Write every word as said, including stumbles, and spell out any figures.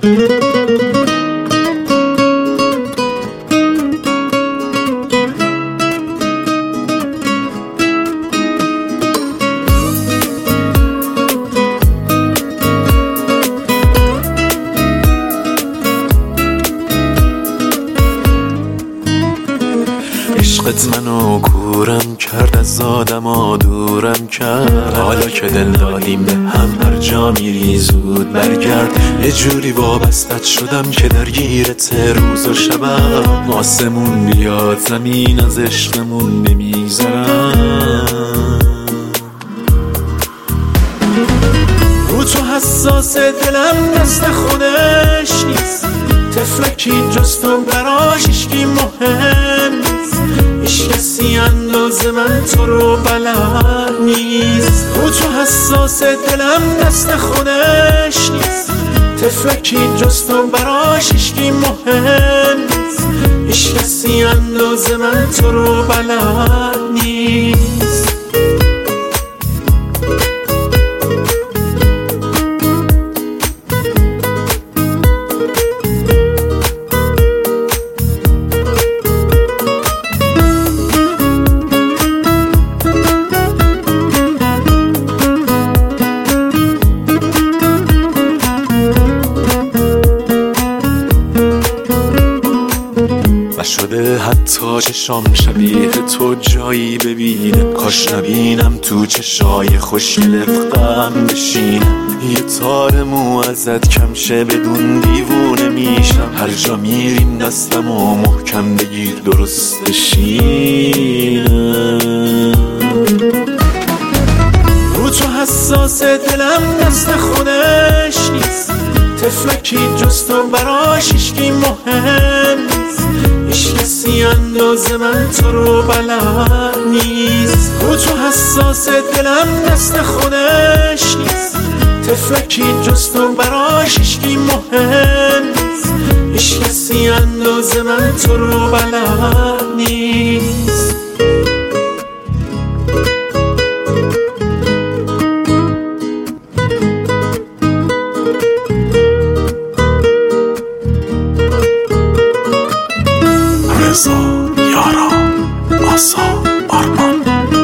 عشقت منو کورم کرد، از آدما دورم کرد. حالا که دل دادیم به هم، هر جا میری زود برگرد. یه جوری وابستت شدم که درگیرت روز و شبم. آسمون بیاد زمین از عشقمون نمیگذرم. رو تو حساس دلم دست خودش نیست. طفلکی جز تو براش هیچکی مهم نیست. هیچ کسی اندازه من تو رو بلد نیست. رو تو حساس دلم دست خودش نیست. طفلکی جز تو براش هیچکی مهم نیست. هیچ کسی اندازه من تو رو بلد نیست. شده حتی چشام شبیه تو جایی ببینه. کاش نبینم تو چشای خوشگل غم بشینم. یه تار مو ازت کم شه بدون دیوونه میشم. هر جا میریم دستمو محکم بگیر درست بشینم. رو تو حساس دلم دست خودش نیست. طفلکی جز تو براش هیچکی مهم نیست. هیچ کسی اندازه من تو رو بلد نیست. رو تو حساس دلم دست خودش نیست. طفلکی جز تو براش هیچکی مهم نیست. هیچ کسی اندازه من تو رو بلد نیست. رضا یارا آسا آرمان